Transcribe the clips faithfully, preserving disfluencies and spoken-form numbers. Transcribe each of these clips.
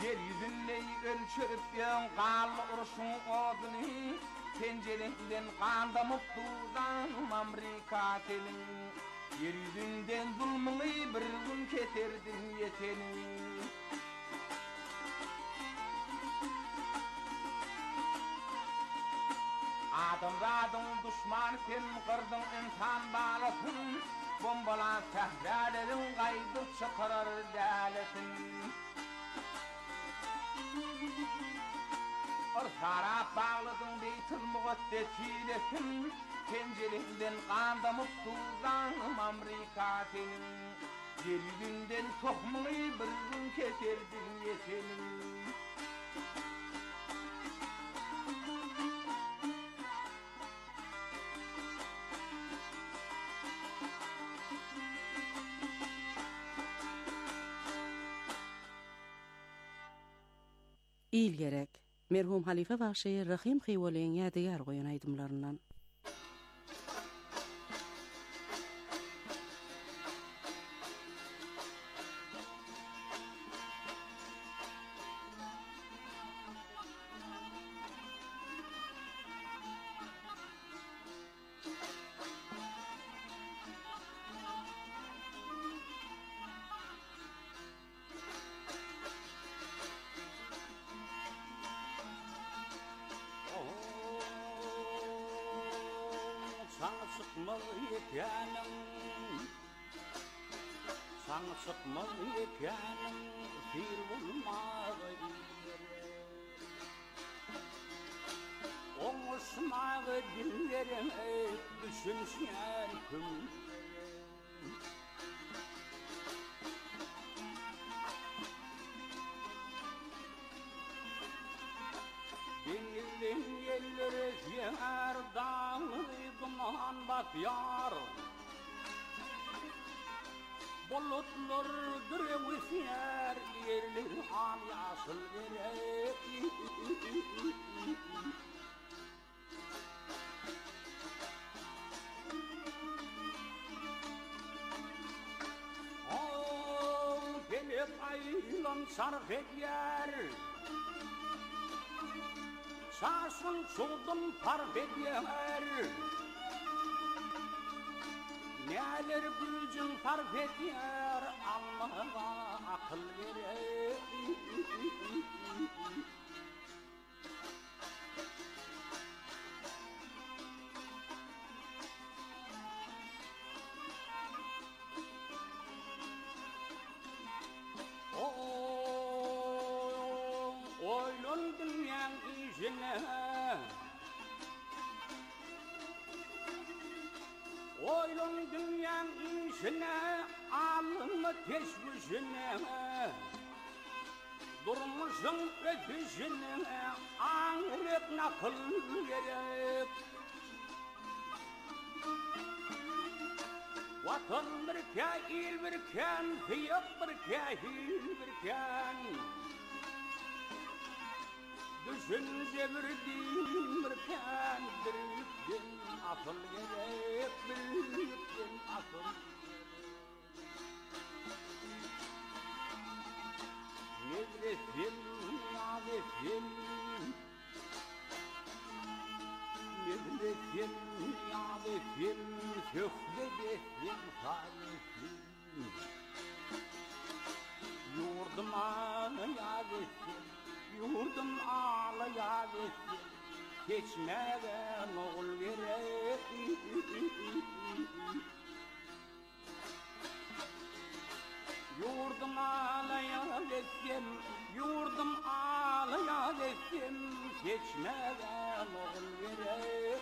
Yer yüzünde ölçüp yan qanlı uruşun odunu pencerenden qandamıp tuğdan Amerika telin yer yüzünden zulmını bir gün keterdin yeteni Adam radın düşman sen kırdın insan balasın bombalan sehradedin qaydıp çıkarır dalesin Orsara bağladın beytül muqaddesilesin pencerenden qandamıp tuğdan Amerika senin yer yüzünden tohmunu bir gün keterdin yetenin İl gerek. Merhum Halife Vahşi Rahim Xeywoleň ýadygar goýan aýdymlaryndan. Sana sıkmalı yekenim Sana sıkmalı yekenim Fir bulmağı Oğuşmağı dillerim Düşünsen küm Denizin yerleri yer dağlı duman batyar Bulutlar dürevisyer yerleri an yaşıl gerek Oh, gelip aylan sarf eder Sarsın çuldum parf eder Neler gücün farf eder Allah'a akıl verir Oylun dünyanın işine Oylun dünyanın işine Alınma teşvişine Durmuşsun ötüşine Ağrıp nakıl gerek Vatan bir kail bir kan Fiyat bir kahil bir kan Düşünce bir din bir kan Bir yükün asıl gerek Bir yükün asıl Nedresin, nadesin Nedresin, nadesin Söhbedesin, salesin Yurduma yadesin Yurdum ağlaya geçsin Geçmeden oğul gerek Yurdum ağlaya geçsin Yurdum ağlaya geçsin Geçmeden oğul gerek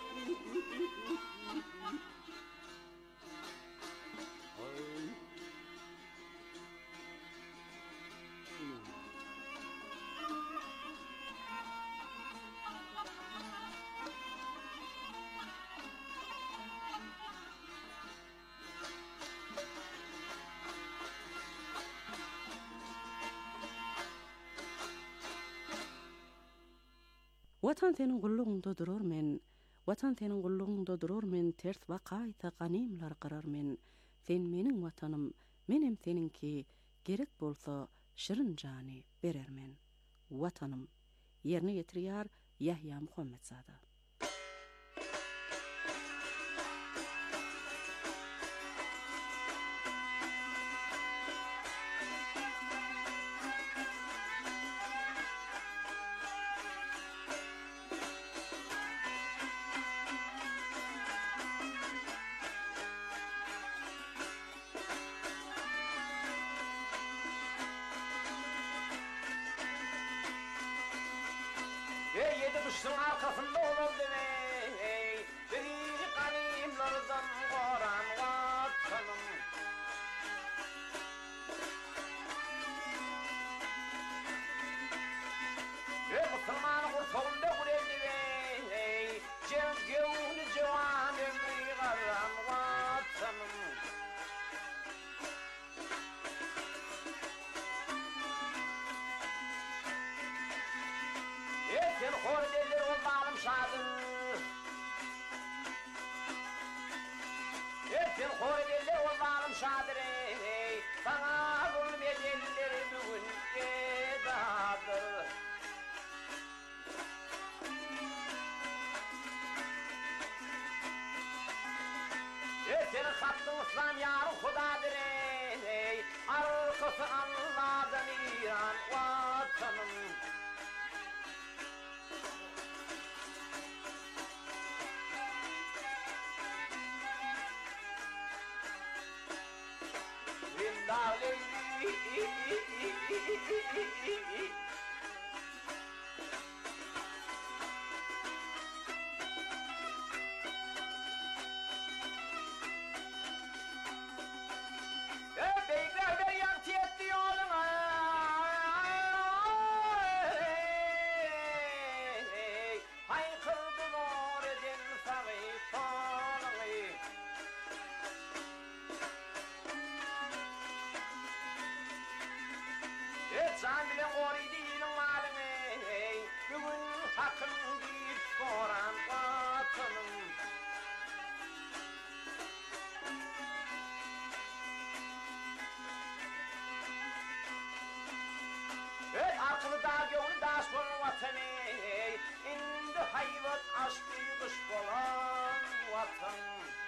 Watan senin gulluğunda durur men, watan senin gulluğunda durur men, ters vakayta ganimlar qarar men, sen menin watanım, menem seninki, gerek bolsa şirin jani berer men. Vatanım. Yerine getiriyar Yahya Muhammedsada. Ey yedi kışın arkasında olurdu ey, biri kanimlardan koran vatanım. Ey Müslüman kurtuldu kureldi ey, cevgevni cevan ömrü karan vatanım. Sen hor derler o zalim şadır. Sen hor derler o zalim şadır. Sana zulm ederler bugün edadır. Senin hattın İslam yarı Hudadır. Arkası Allah'dan İran vatanım. Can bile koridinin malını, bugün hakkın deyip soran vatanım. Ey aklı da gönlü da son vatanı, indi hayvat açtı dış olan vatan.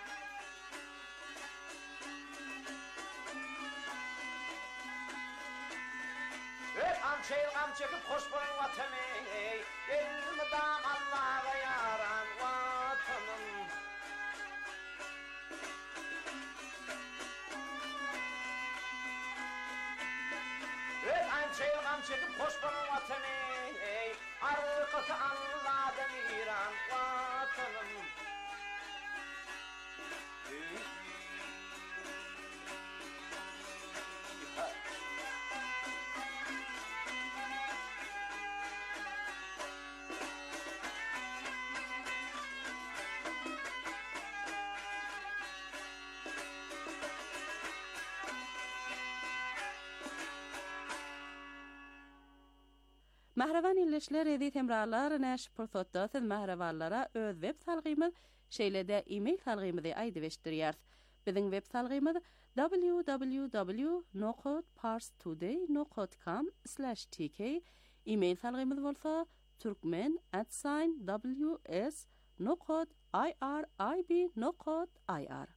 Amçayıl am çekip hoş bulun vatanı, elimi dam Allah'a yaran vatanım. Amçayıl am çekip hoş bulun vatanı, arkası Allah'dan İran vatanım. Mahravan illeşler edi temralar näş pursatda siz mahravallara öz web salgymyz şeýlede e-mail salgymyzy aýdyp eşdirýär. Biziň web salgymyz w w w nokta parstoday nokta com slash t k. E-mail salgymyz bolsa turkmen at w s nokta i r i b nokta i r.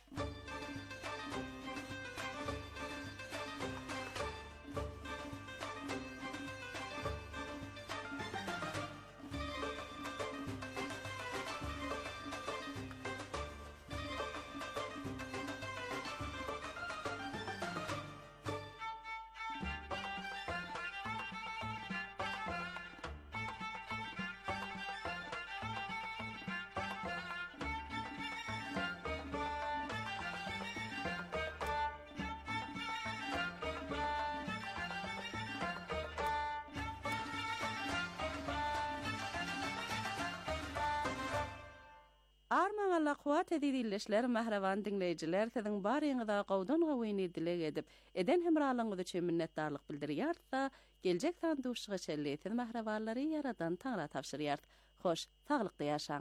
Armaňa kuwat edilýärler mahrawan dinleýijiler siziň baryňyza gowdan gowýny dilek edip eden hemralaňyzy üçin minnetdarlyk bildirýärsa geljek sanduşyga şelleýär mahrawallary yaradan taňra tapşyrýar. Hoş, taglykda ýaşaň.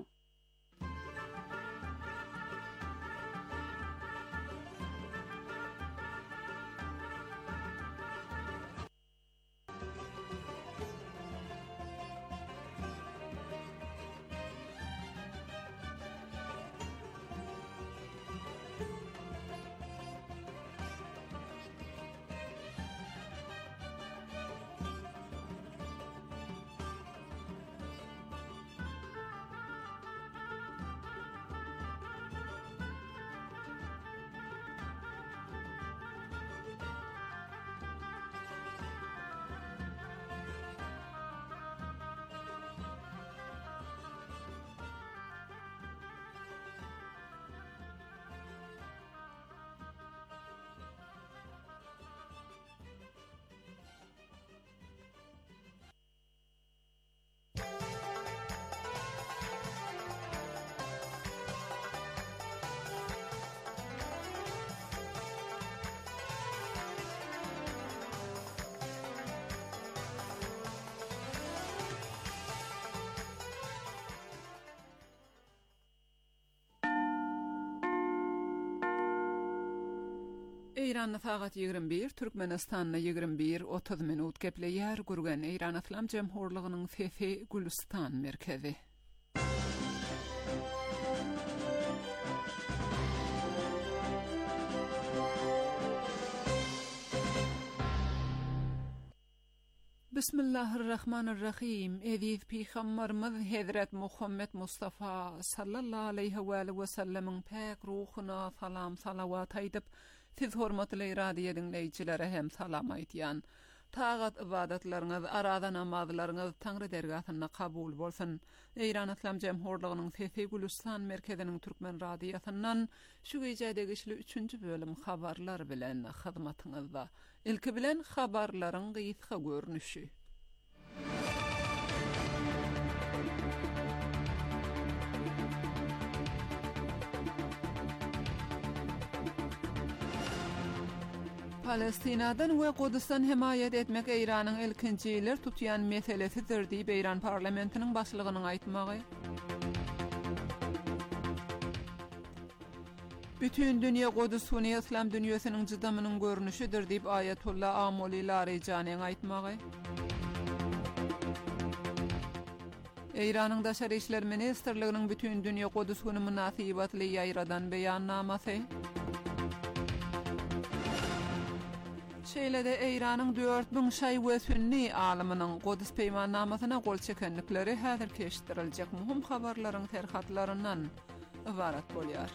İran'da saat yigirmi bir, Türkmenistan'da yigirmi bir otuz minut gepleýär gurgan İran Islam Jemhurlygynyň Fefe Gülistan merkezi. Bismillahirrahmanirrahim. Eziz Peygamberimiz Hazret Muhammed Mustafa sallallahu aleyhi ve sellem'in pek ruhuna salam salavat aýdyp, siz hormatly radio dinleýijilere hem salam aýdýan. Tagat ibadetleriniz, arada namazlaryňyz Taňry dergahyna kabul bolsun. İran Islam Jemhurlygynyň Fefe Gülistan merkeziniň Türkmen radiosundan şu gecede geçli üçüncü bölüm habarlar bilen hyzmatyňyzda. Ilki bilen habarlaryň gysga görnüşi. Palestinadan ve Kudüs'ten himayet etmek İran'ın ilkinçiler tutyan meselesidir diýip İran parlamentiniň başlygynyň aýtmagy. Bütün dünýä Kudüs Sunni İslam dünýäsiniň jydamynyň görnüşidir diýip Ayatullah Amoli Larijanyň aýtmagy. İran'ın Daşary işler ministrliginiň bütün dünýä Kudüs güni münasibatly ýaýradan beýannamasy. Şeýlede İran'ın dört bin şaý we sünni alymynyň Kudüs peýmannamasyna gol çekenlikleri häzir keşdiriljek muhim habarlaryň terhatlaryndan ibarat bolýar.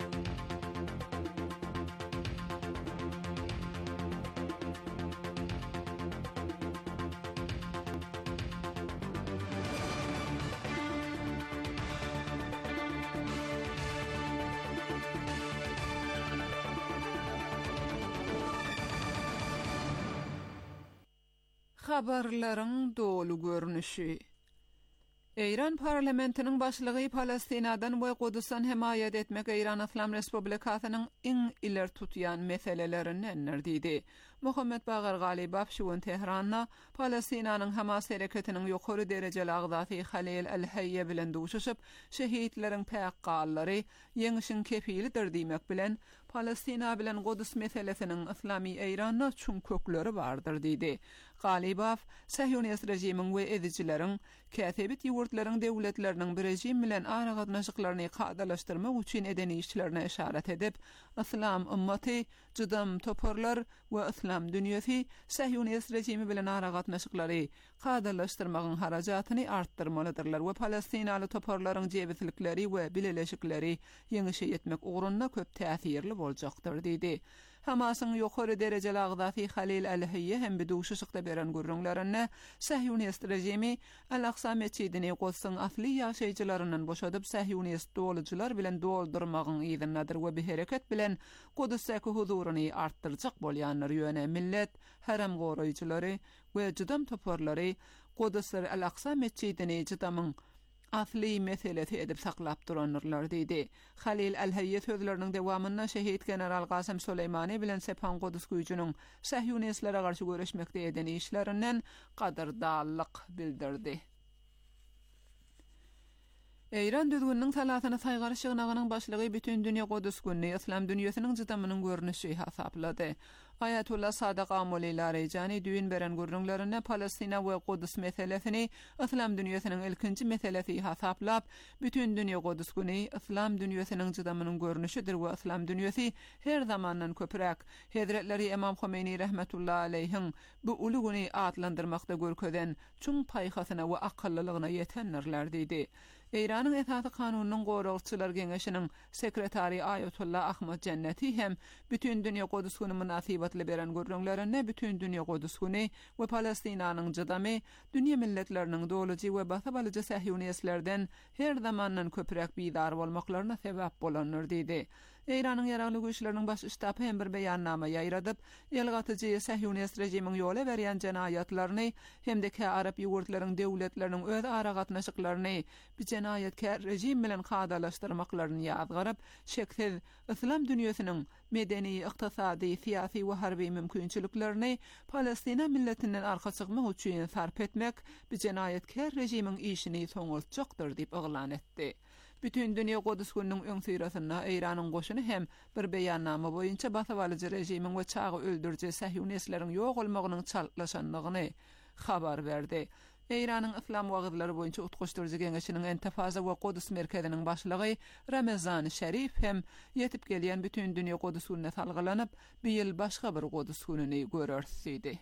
Habarlaryň dolu görnüşi. İran parlamentiniň başlygy Palestinadan we Kudüs'ten himayet etmek İran Islam Respublikasynyň iň iler tutýan meselelerinden diýdi. Muhammed Bagar Galibav şu Tehran'da Palestinanyň Hamas hereketiniň ýokary derejeli agzasy Halil el-Hayye bilen duşuşyp, şehitleriň päqqallary ýeňişiň kepilidir diýmek bilen Palestina bilen Kudüs meselesiniň Islamy İran'da çün kökleri bardyr diýdi. Galibav, Sahyonist rejimiň we edijileriň käsebit ýurtlaryň döwletleriniň bir rejim bilen ara gatnaşyklaryny gadalaşdyrmak üçin edeni işlerine işaret edip, Islam ummaty, jydam toporlar we Islam dünýäsi Sahyonist rejimi bilen ara gatnaşyklary gadalaşdyrmagyň harajatyny artdyrmalydyrlar we Palestinaly toporlaryň jebitlikleri we bileleşikleri ýeňişe etmek ugrunda köp täsirli boljakdyr diýdi. Hamasyň ýokary derejeli agzasy Halil el-Hayye hem biduşuşykda beren gurrunlaryny Sahyonist rejimi Al-Aqsa meçidini Kudüs'ň asly ýaşaýjylarynyň boşadyp Sahyonist doluçylar bilen doldurmagyň ýygynadyr we bu hereket bilen Kudüsdäki huzuryny artdyrjak bolýanlar ýöne millet, haram goraýjylary we jydam toporlary Kudüs'de Al-Aqsa meçidini jydamyň asli meselesi edip saklap duranlar diýdi. Halil el-Hayye sözleriniň dewamynda şehit general Qasem Suleymani bilen Sepan Kudüs güýjüniň Sahyonistlara garşy görüşmekde eden işlerinden qadrdallyk bildirdi. İran düzgünniň salatyny saýgary şygnagynyň başlygy bütün dünýä Kudüs günni Islam dünýäsiniň jydamynyň görnüşi hasaplady. Ayatullah Sadyk Amoli Larijany düýün beren gurrunlaryna Palestina we Kudüs meselesini Islam dünýäsiniň ilkinji meselesi hasaplap, bütün dünýä Kudüs güni Islam dünýäsiniň jydamynyň görnüşidir we Islam dünýäsi her zamandan köpürek Hazretleri Imam Khomeini rahmetullahi aleyhin bu uly güni atlandyrmakda görkezen çuň paýhasyna we akyllylygyna ýetenlerler diýdi. İran'ın Esasy Kanunynyň goragçylar geňeşiniň sekretary Ayatullah Ahmad Cenneti hem bütün dünýä Kudüs güni münasibatly beren gurrunlaryna bütün dünýä Kudüs güni we Palestinanyň jydamy dünýä milletleriniň doluji we basabalyjy Sahyonistlerden her zamandan köpürek bidar bolmaklaryna sebäp bolanlar diýdi. İran'ın ýaragly güýçleriniň baş ştaby hem bir beýannama ýaýradyp, ýelgatyjy Sahyonist rejimiň ýola berýän jenaýatlaryny hemde ki Arap ýurtlaryň döwletleriniň öz ara gatnaşyklaryny bu jenaýatkär rejim bilen gadalaşdyrmaklaryny ýazgaryp, şeksiz Islam dünýäsiniň medeni, ykdysady, syýasy we harby mümkinçiliklerini Palestina milletinden arka çykmak üçin sarp etmek bu jenaýatkär rejimiň işini soňultjakdyr diýip oglan etdi. bütün dünýä Godus gününiň öňsüýrasyna Eýranyň goşuny hem bir beýannama boýunça basawalyjy rejimiň we çağı öldürje Sahyunistleriň ýok bolmagynyň çallaşanlygyny habar berdi. Eýranyň islam wagtlary boýunça utguşdurjy geňeşiniň Entafaza we Godus merkeziniň başlygy Ramazan Şerif hem ýetip gelýän bütün dünýä Godus gününe salgylanyp, bu ýyl başga bir Godus gününi görürsidi.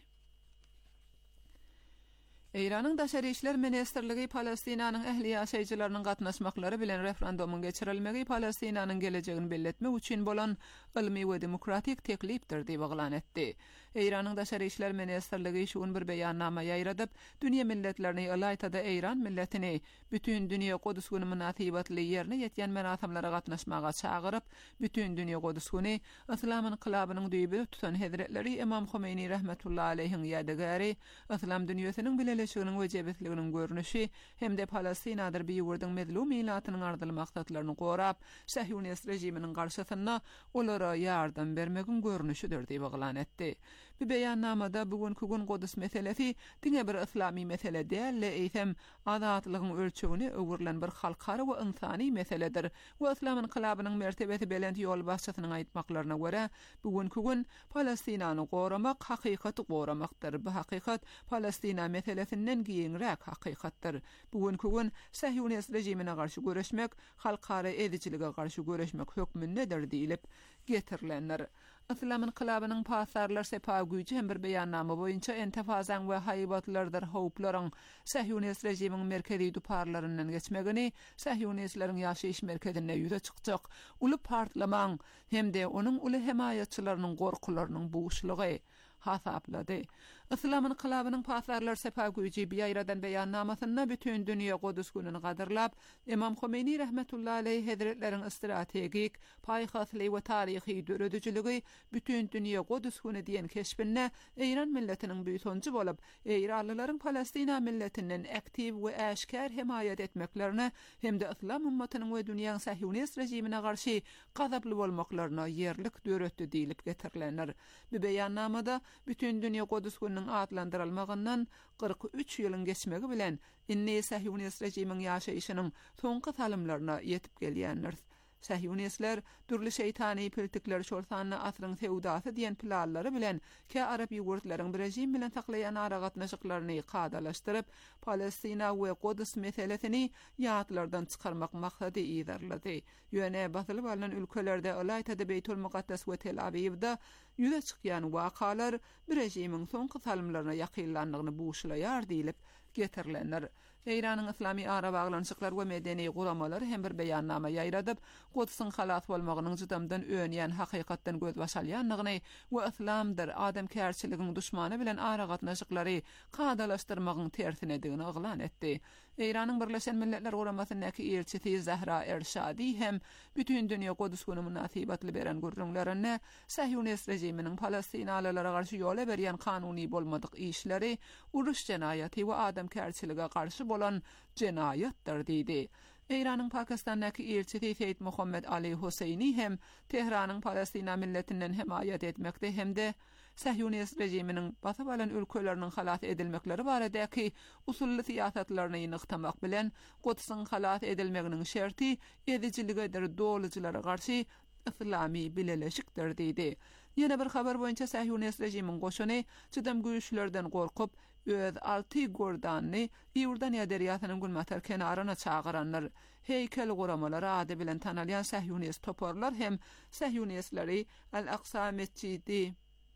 Eýranyň Daşary işler ministrligi Palestinanyň ähli ýaşaýjylarynyň gatnaşmaklary bilen referendumuň geçirilmegi Palestinanyň gelejegini belletmek üçin bolan ilmi we demokratik teklipdir diýip oglan etdi. Eýranyň Daşary işler ministrligi şuň bir beýannama ýaýradyp, dünýä milletlerini ýylaýtada Eýran milletini bütün dünýä Godus güni münasibatly ýerine ýetýän merasimlere gatnaşmaga çagyryp, bütün dünýä Godus güni Islam inqilabynyň düýbü tutan Hazretleri Imam Khomeini rahmetullahi aleyhiň ýadygary, Islam dünýäsiniň bileleşiginiň we jebetliginiň görnüşi hem de Palestinadyr bir ýurdyň medlum millatynyň ardyly maksatlaryny gorap, Sahyunist rejiminiň garşysyna olara ýardam bermegiň görnüşidir diýip oglan etdi. Bu beýannamada bugünkü gün Godus meselesi diňe bir islami mesele däl, eýsem azatlygyň ölçegini öwürlen bir halkara we insani meseledir. Bu Islam inqilabynyň mertebesi belent ýol başçysynyň aýtmaklaryna görä, bugünkü gün Palestinany goramak hakykaty goramakdyr. Bu hakykat Palestina meselesinden giýinrek hakykatdyr. Bugünkü gün Sahyunist rejimine garşy göreşmek, halkara edijilige garşy göreşmek hökmündedir diýilip getirilenler. Islam inqilabynyň pasarlar sepa güýji hem bir beýannama boýunça Entafazaň we haýbatlardyr howplaryň Sahyunist rejimiň merkezi duparlaryndan geçmegini, Sahyunistleriň ýaşaýyş merkezine ýüze çykjak, uly partlamaň hem de onuň uly hemaýatçylarynyň gorkularynyň buğuşlygy hasaplady. Islam inqilabynyň pasarlar sepa güýji ýaýradan beýannamasyna bütün dünýä Godus gününi gadyrlap, Imam Khomeini rahmetullahi aleyh Hazretleriň strategik, paýhasly we taryhy döredijiligi bütün dünýä Godus günü diýen keşbine Eýran milletiniň büýütünçi bolup, Eýranlylaryň Palestina milletinden aktiv we äşkär hemaýat etmeklerine hem de Islam ummatynyň we dünýäň Sahyunist rejimine garşy gazaply bolmaklaryna ýerlik döretdi diýilip getirilenler. Bu beýannamada bütün dünýä Godus gününiň adlandyrylmagyndan kırk üç ýylyň geçmegi bilen inni Sahyunist rejimiň ýaşaýyşynyň soňky salymlaryna ýetip gelýänler. Sahyunistler türli şeytani piltikler şortanyny asryň feudasy diýen planlary bilen ke Arap ýurtlaryň bir rejim bilen taklayan aragatnaşyklaryny qadalaşdyryp, Palestina we Godus meselesini ýatlardan çykarmak maksady ýerledi. Ýöne basylyp alynan ülkelerde Alayta Beytul Muqaddas we Tel Aviv'da ýüze çykýan wakalar bir rejimiň soňky salymlaryna ýakynlandygyny buğuşlaýar diýilip getirilenler. Eýranyň islami ara baglanşyklar we medeni guramalary hem bir beýannama ýaýradyp, Godusyň halat bolmagynyň jydamdan öňýän hakykatdan göz başalýanlygyny we islamdyr adamkärçiligiň duşmany bilen ara gatnaşyklary qadalaşdyrmagyň tersinedigini oglan etdi. Eýranyň Birleşen Milletler Guramasynyňky elçisi Zahra Erşadi hem bütün dünýä Godus günü münasibatly beren gurrunlaryny Sahyunist rejiminiň Palestinalylara garşy ýola berýän kanuny bolmadyk işleri, uruş jenaýaty we adamkärçilige garşy bolan jenaýatdyr diýdi. Eýranyň Pakistandaky elçisi Seýid Muhammed Ali Huseyni hem Tehranyň Palestina milletinden hemaýat etmekde hem de Sahyunist rejiminiň basap alan ülkeleriniň halat edilmekleri baradaki usully siýasatlaryny ýynyktamak bilen Godusyň halat edilmeginiň şerti edijiligidir doluçylara garşy islami bileleşikdir diýdi. Ýene bir habar boýunça Sahyunist rejimiň goşuny çydam güýçlerden gorkup öz alty gordanyny Ýordaniýa derýasynyň gulmatar kenaryna çagyranlar. Heykel guramalary ady bilen tanalýan Sahyunist toporlar hem Sahyunistleri Al-Aqsa mescidi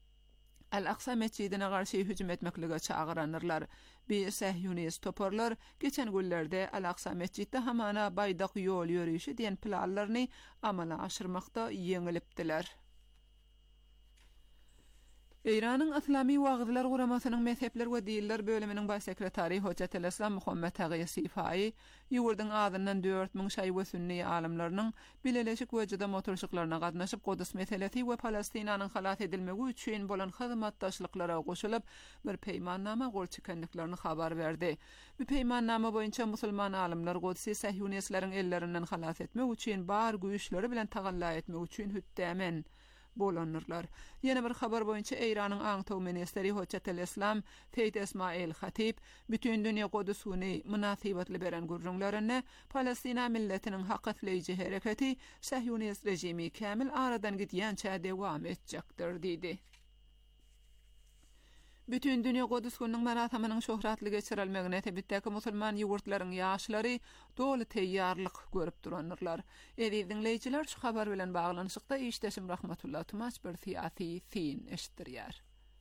Al-Aqsa mescidine garşy hüjüm etmeklige çagyranlar. Bir Sahyunist toporlar geçen günlerde Al-Aqsa mescidde hamana baýdak ýol ýörüşi diýen planlaryny amala aşyrmakda ýeňilipdiler. Eýranyň islami wagtlar guramasynyň mezhepler we diller bölüminiň baş sekretary Hojat el-Islam Muhammed Taghy Sifai ýurdyň adyndan dört miň şaý we sünni alimlarynyň bileleşik wejede motorşyklaryna gatnaşyp Godus meselesi we Palestinanyň halat edilmegi üçin bolan hyzmatdaşlyklara goşulyp bir peýmannama gol çykanyklaryny habar berdi. Bu peýmannama boýunça musulman alimler Godusy Sahyunistleriň ellerinden halat etmek üçin bar güýçleri bilen tagalla etmek üçin hütdämen bolanırlar. Yeni bir habar boyunca Eýranyň aňtaw ministeri Hoçatel Islam Feýt Esmail Hatip bütün dünýä Godusuny munasybatly beren gurrunlaryny Palestina milletiniň hakatlyjy hereketi Sahyonist rejimi kämil aradan gidýänçä dewam etjekdir diýdi. Bütün dünýä Godusunyň maratamynyň şöhratly geçirilmegine tebitdäki musulman ýurtlaryň ýaşlary dolu teýýarlyk görüp duranlar. Eri dinleýijiler şu habar bilen baglanyşykda işdeşim Rahmatullah Tumaç bir siýasy fin eşitdirýär.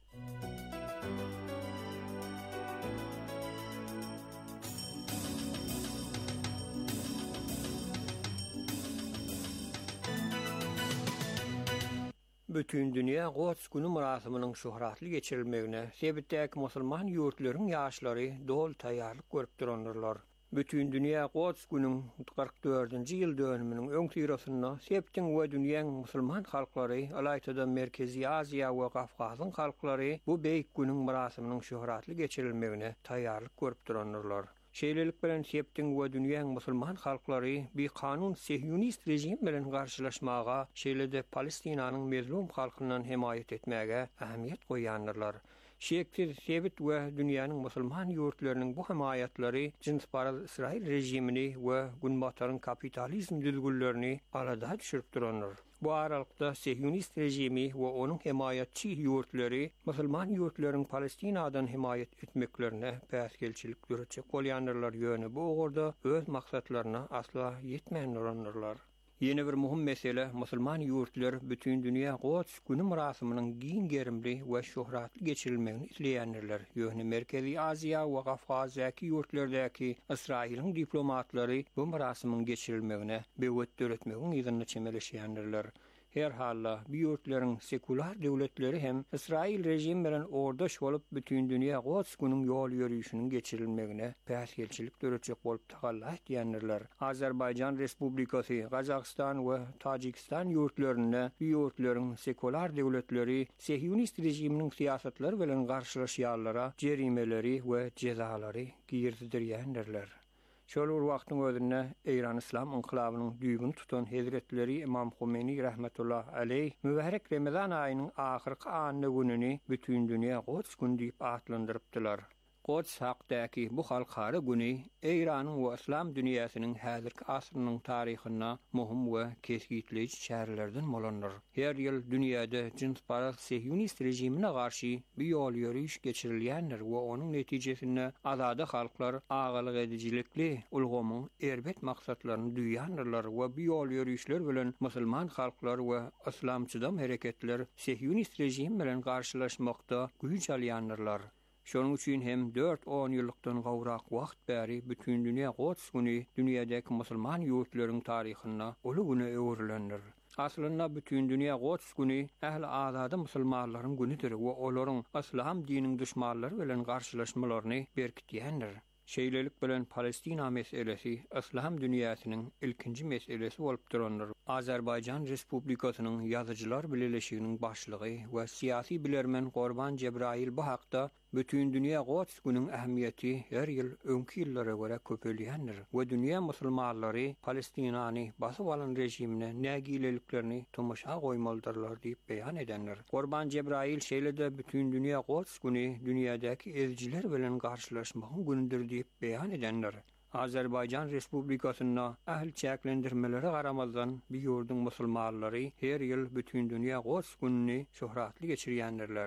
Bütün dünýä Gods güni marasamynyň şöhratly geçirilmegine sebäpdäki musulman ýurtlaryň ýaşlary dol taýýarlyk görüp duranlar. Bütün dünýä Gods günüň kırk dördünji ýyl dönüminiň öňsýrasyna septiň we dünýäň musulman halklary, alaýda Merkezi Aziýa we Gafgazyň halklary bu beýik günüň marasamynyň şöhratly geçirilmegine taýýarlyk görüp duranlar. Şeýlelik bilen septiň we dünýäň musulman halklary bir kanun Sahyonist rejim bilen garşylaşmaga, şeýlede Palestinanyň mezlum halkynyň himayet etmäge ähmiýet goýanlar. Şeýleksiz sebit we dünýäniň musulman ýurtlarynyň bu himayatlary jinsparaz Israil rejimini we günbataryn kapitalizm düzgünlerini arada düşürüp duranlar. Bu aralykda Sahyonist rejimi we onuň himayetçi ýurtlary musulman ýurtlaryň Palestinadan himayet etmeklerine päsgelçilik görejek bolýanlar ýöne bu ogurda öz maksatlaryna asla ýetmeýänler. Yeni bir muhim mesele musulman ýurtlar bütün dünýä Gods güni marasamynyň giň gerimli we şöhratly geçirilmegini isleýänler. Ýöne Merkezi Aziýa we Gafgazyň ýurtlardaky Israiliň diplomatlary bu marasamyň geçirilmegine bewet döretmegiň ýygyny çemeleşýänler. Her halla bu ýurtlaryň sekular döwletleri hem Israil rejimi bilen ordaş bolup bütün dünýä Gods günüň ýol ýürüýüşiniň geçirilmegine päsgelçilik döretjek bolup tagallar diýenler. Azerbaýjan Respublikasy, Gazaqstan we Tajikistan ýurtlaryna bu ýurtlaryň sekular döwletleri Sahyonist rejiminiň siýasatlary bilen garşylaşýarlara jerimeleri we jezalary girdirýänler. Şol wagtyň özünde Eýran Islam inqilabynyň düýgün tutan Hazretleri Imam Khomeini rahmetullah aleyh mübarek Ramazan aýynyň ahyrky anyny gününi bütün dünýä Gods günü diýip atlandyrypdylar. Gods hakdaky bu halkara güni Eýranyň we İslam dünýäsiniň häzirki asrynyň taryhyna muhim we kesgitleýici şäherlerden bolanlar. Her ýyl dünýäde jinsparaz Sahyonist rejimine garşy bir ýol ýürüýüş geçirilýänler we onuň netijesinde azada halklar agalyk edijilikli ulgamyň erbet maksatlaryny duýanlar we bu ýol ýürüýüşler bilen musulman halklar we islamçydam hereketler Sahyonist rejim bilen garşylaşmakda güýç alýanlar. Şonuň üçin hem dört on ýyllykdan gowrak wagt bäri bütün dünýä Gods güni dünýädäki musulman ýurtlaryň taryhyna uly güne öwrilenler. Aslynda bütün dünýä Gods güni ähli azada musulmanlaryň günidir we olaryň islam dininiň düşmanlary bilen garşylaşmalaryny berkitýändir. Şeýlelik bilen Palestina meselesi islam dünýäsiniň ilkinji meselesi bolup duranlar. Azerbaýjan Respublikasynyň ýazyjylar bileşiginiň başlygy we siýasy bilermen Gorban Cebrail bu hakda bütün dünýä Gods günüň ähmiýeti her ýyl öňki ýyllara görä köpelýändir we dünýä musulmanlary Palestinany basyp alan rejimine nägileliklerini tomaşa goýmalydyrlar diýip beýan edenler. Gorban Cebrail şeýlede bütün dünýä Gods güni dünýädäki elçiler bilen garşylaşmagyň günüdür diýip beýan edenler. Azerbaýjan Respublikasyna ähli çäklendirmelere garamazdan bir ýurdun musulmanlary her ýyl bütün dünýä Gods gününi şöhratly geçirýändirler.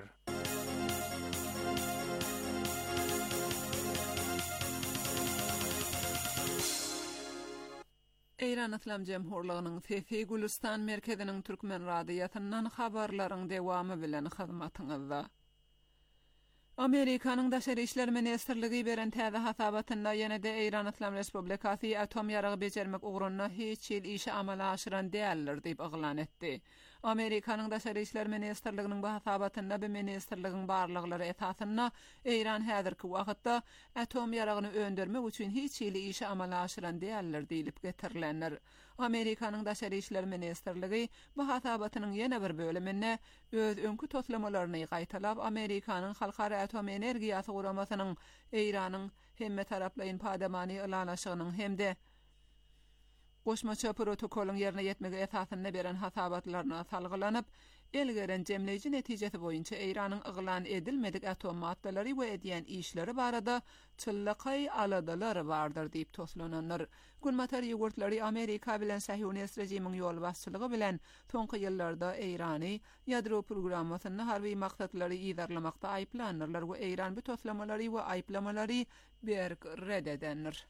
Eýran Islam Jemhurlygynyň Fefi Gulistan merkeziniň türkmen radiýatyndan habarlaryň dewamy bilen hyzmatyňyzda. Amerikanyň Daşary işler ministrligi beren täze hasabatynda ýene-de Eýran Islam Respublikasy atom ýaragy bejermek ugrunda hiç ýyl işi amala aşyran däldir diýip aglan etdi. Amerikanyň Daşary işler ministrliginiň bu hasabatynda bu ministrligiň barlyklary esasyna Eýran häzirki wagtda atom ýaragyny öndürmek üçin hiç ýyl işi amala aşyran däldir diýilip getirilenler. Amerikanyň Daşary işler ministrligi bu hasabatynyň ýene bir bölümine öz öňkü toplamalaryny gaýtalap Amerikanyň halkara atom energiýasy guramasynyň Eýranyň hemme taraplaýyn padamany ilanaşygynyň hemde goşmaça protokoluň ýerine ýetmege esasyna beren hasabatlaryna salgylanyp, elgeren jemleyici netijesi boyunça Eýranyň yglan edilmedik atom maddalary we edýän işleri barada çıllakay aladalary bardyr diýip toslananlar. Gulmatar ýogurtlary Amerika bilen Sahyonist rejimiň ýol başçylygy bilen soňky ýyllarda Eýrany ýadro programmasyny harby maksatlary ýydarlamakda aýplanyrlar we Eýran bu toslamalary we aýplamalary berk reddedenler.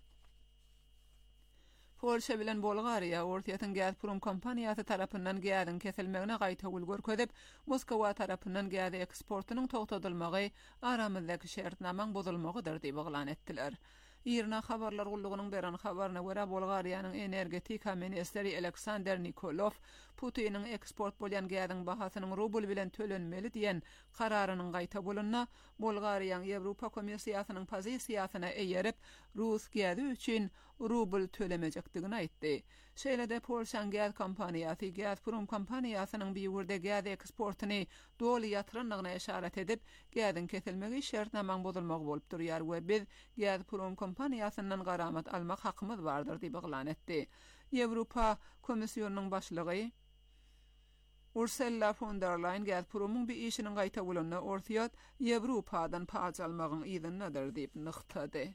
Polşa bilen Bolgariýa ortaýatyn Gazprom kompaniýasy tarapyndan gazyň kesilmegine gaýta ulgur ködip, Moskwa tarapyndan gazy eksportynyň togtadylmagy aramyzdaky şertnamaň bozulmagydyr diýip oglan etdiler. İrna habarlar gullugynyň beren habaryna görä Bolgariýanyň energetika ministeri Aleksandr Nikolov Putiniň eksport bolýan gazyň bahasynyň rubl bilen tölenmeli diýen kararynyň gaýta bolunna Bolgariýanyň Ýewropa Komissiýasynyň pozisiýasyna eýerip Rus gazy üçin rubl tölemejekdigini aýtdy. Şeýlede Polşaň gaz kompaniýasy Gazprom kompaniýasynyň bir ýerde gaz eksportyny doly ýatyranlygyna işaret edip, gazyň kesilmegi şertnamaň bozulmagy bolup durýar we biz Gazprom kompaniýasyndan garamat almak hakymyz bardyr diýip oglan etdi. Ýewropa Komissiýanynyň başlygy Ursula von der Leyen Gazpromyň bir işiniň gaýta bolanyny ortaýat Ýewropadan paç almagyň ýygynydyr diýip nyktady.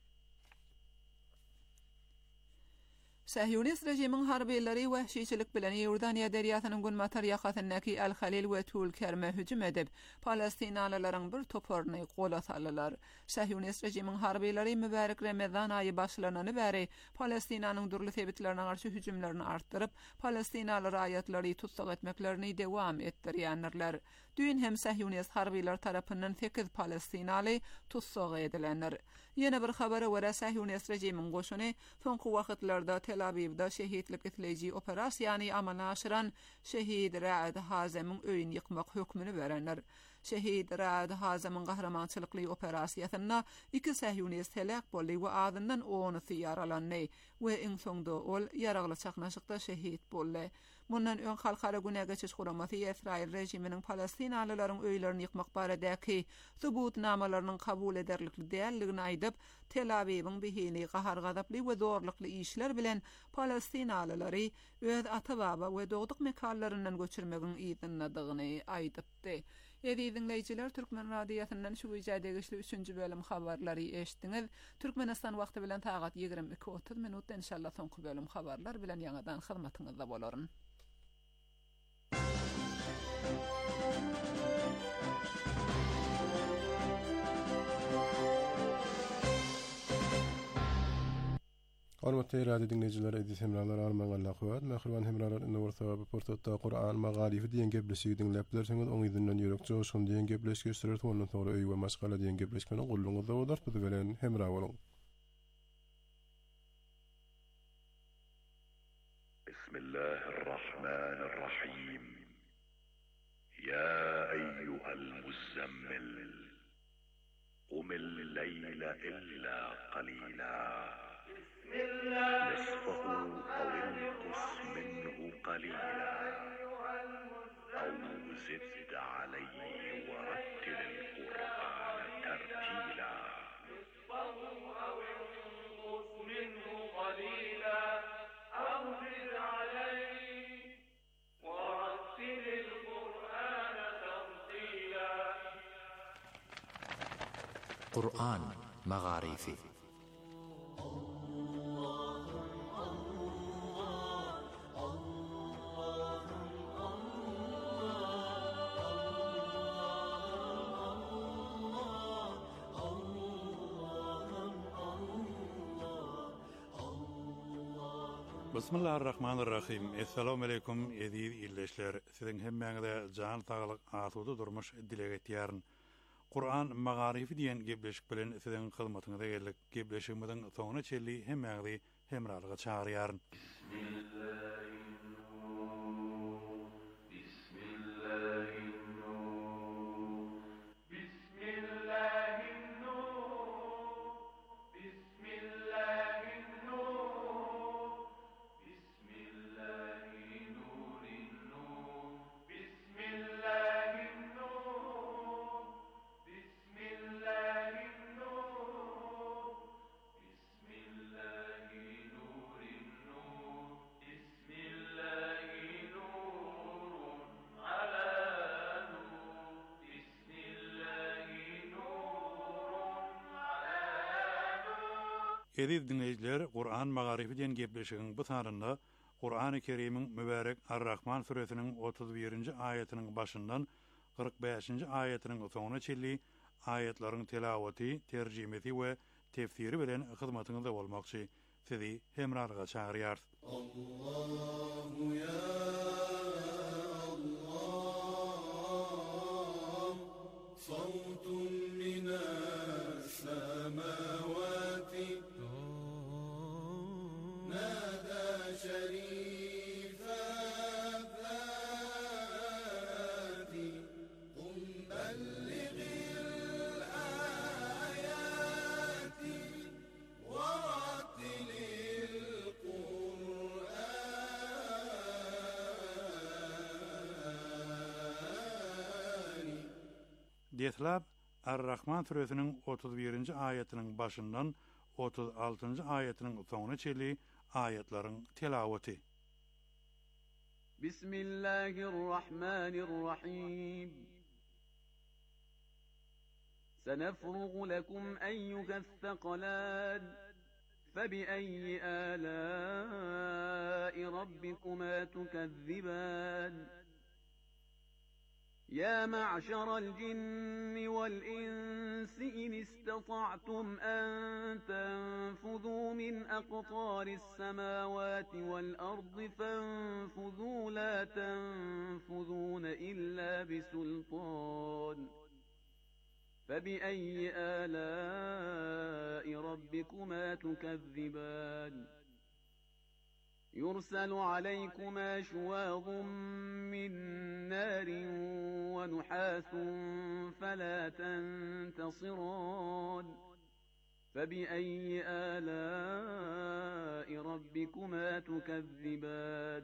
Sahyonist rejimiň harbiýleri wahşyçylyk bilen Ýordaniýa derýasynyň Gunmatar ýakasyndaki Al-Halil we Tul-Kerme hüjüm edip, Palestinalalaryň bir toparyny gola saldylar. Sahyonist rejimiň harbiýleri mübarek Ramazan aýy başlanany bäri Palestinanyň durly sebitlerine garşy hüjümlerini artdyryp, Palestinaly raýatlary tutsak etmeklerini dewam etdirýänler. Düýün hem Sahyonist harbiýler tarapyndan sekiz Palestinaly tutsak edilenler. Yine bir habara görä Sahyonist rejimiň goşuny soňky wagtlarda Tel Aviv'da şehitlik etleyici operasiýany amala aşyran şehid Ra'd Hazemyň öýüni ýykmak hökmüni berenler. Şehid Ra'd Hazemyň gahramançylykly operasiýasyna iki Sahyonist helak boldy we adyndan ony ýaralandy we iň soňda ol ýaragly çaknaşykda şehit boldy. Mundan öň halkara güne geçiş guramasy Israil rejiminiň Palestinalylaryň öýlerini ýykmak baradaky subutnamalarynyň kabul ederlikli dälligini aýdyp, Tel Aviwiň behini gahar gadaply we zorlukly işler bilen Palestinalylary öz ata-baba we dogduk mekanlaryndan göçürmegiň ýytynladygyny aýdypdy. Ýa-da dinleýijiler, Türkmen radiosynyň şu ýerde üçünji bölüm habarlary eşitdiňiz. Türkmenistan wagty bilen tagat ýigirmi iki otuz minutda inşallah soňky bölüm habarlar bilen ýa-da hyzmatyňyzda bolaryn. Hormatly radio dinleyijiler, edis hemralar arman Allah howat, mähriban hemralar inur sababy portatda Qur'an magarifi diýen gepleşigi dinläpler, seňiz oň ýüzünden ýürek joşun diýen gepleşigi süret ondan sonra öýe we maşgala diýen gepleşmeni gulluňyzda bolar, bu bilen hemra boluň. Bismillahirrahmanirrahim. Ya eyyuhal muzammil qum al-leyla illa qalila نصفه أو انقص منه قليلا أو زد عليه ورتل القرآن ترتيلا نصفه أو انقص منه قليلا أو زد عليه ورتل القرآن ترتيلا قرآن مغاريفي Bismillahirrahmanirrahim. Assalamu alaykum ýa-da illeşler. Siziň hemmäňize jan saglyk, asuda durmuş dilek etýäryn. Qur'an magarifi diýen gepleşik bilen siziň hyzmatyňyza geldik. Gepleşigimiziň soňuna çelli hemmäňizi hemralyga çagyrýaryn. بسم Edip dinleyiciler, Kur'an magarifi diyen gepleşigin bu sanrında Kur'an-ı Kerim'in mübarek Ar-Rahman suresinin otuz birinci ayetinin başından kırk beşinci ayetinin sonuna çelli ayetlerin telavati, tercimesi ve tefsiri bilen hizmetinize olmakçı sizi hemrarlığa çağırıyar. Allahu ya Allah, savtun minas semavati, nada şerifa fati, kum bellighil ayati, warattilil Qur'ani. Deslab Ar-Rahman suresinin otuz birinci ayetinin başından otuz altıncı ayetinin sonuna çelli ayetlerin telavati. Bismillahirrahmanirrahim. Senefrugu lekum eyyuhas-saqalan. فبأي آلاء ربكما تكذبان يا معشر الجن والإنس إن استطعتم أن تنفذوا من أقطار السماوات والأرض فانفذوا لا تنفذون إلا بسلطان فبأي آلاء ربكما تكذبان يرسل عليكما شواظ من نار ونحاس فلا تنتصران فبأي آلاء ربكما تكذبان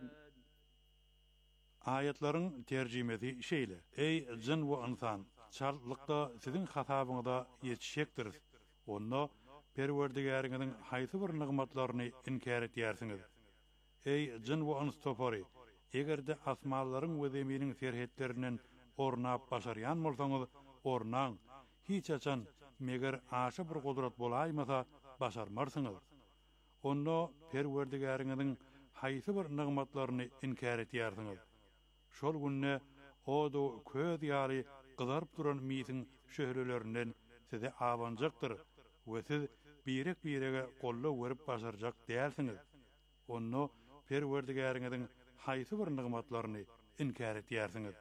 Ayetlerin tercimesi şeýle: Ey jin we insan, çarlykda sizin hasabıňyzda yetişekdir. Onda Perwerdigäriňiziň haýsy bir nygmatlaryny inkar etýärsiňiz. Ey jin we ins topary, egerde asmallaryň we zeminiň serhetlerinden ornap başarýan bolsaňyz, ornaň hiç açan meger aşy bir gudrat bolaýmasa başarmarsyňyz. Onda Perwerdigäriňiziň haýsy bir nygmatlaryny inkar etýärsiňiz. Şol günne odo köz ýaly gyzaryp duran miýsiň şöhrelerinden size awanjakdyr we siz birek birege golla görüp başarjak dälsiňiz. Onu Perwerdigäriňiziň haýsy bir nygmatlaryny inkar etýärsiňiz.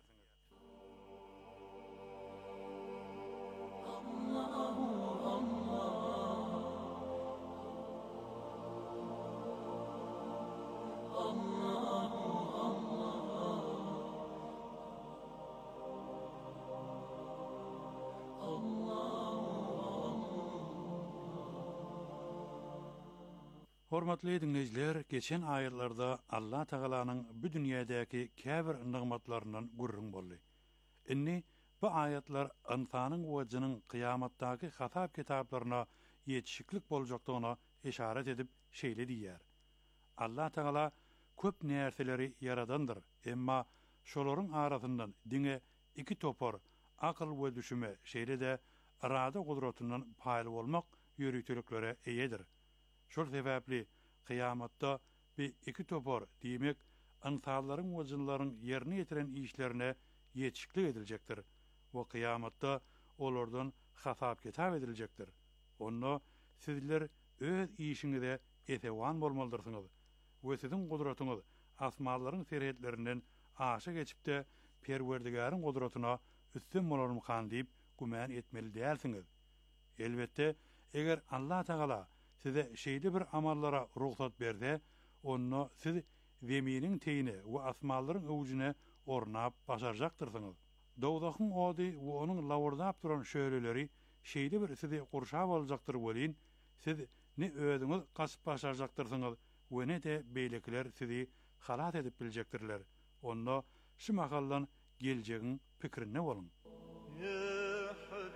Hormatly dinleyijiler, geçen ayetlarda Allah Taalanyň bu dünýädäki käbir nygmatlarynyň gurrun boldy. Inni bu ayetler insanyň we jynyň kıyamatdaky hasap kitaplaryna ýetişiklik boljakdygyna işaret edip şeýle diýär. Allah Taala köp nerseleri yaradandyr, emma şolaryň arasyndan diňe iki topar, akyl we düşüme şeýle de irada gudratynyň paýly bolmak ýörütliklere eýedir. Şol sebäpli kıyamatda bir iki topar diýmek insanlaryň we jynlaryň ýerine ýetiren işlerine ýetişiklik ediljekdir. We kıyamatda olardan hasap kitap ediljekdir. Onu sizler öz işiňizde etewan bolmalydyrsınız. We siziň gudratyňyz asmanlaryň serhetlerinden aşa geçipde Perwerdigäriň gudratyna üstün bolarmy kan diýip gumän etmeli dälsiňiz. Elbetde eger Allah Taala size şeýle bir amallara ruhsat berde, onu siz zeminiň teýine we asmanlaryň öwjüne ornap başarjakdyrsyňyz. Dowdakyň ody we onuň lawurdap duran şöhreleri şeýle bir sizi gurşap aljakdyr bolýan, siz ne özüňiz gaçyp başarjakdyrsyňyz we ne de beýlekler sizi halat edip biljekdirler. Onda şu mahallan geljegiň pikirine bolun. Ya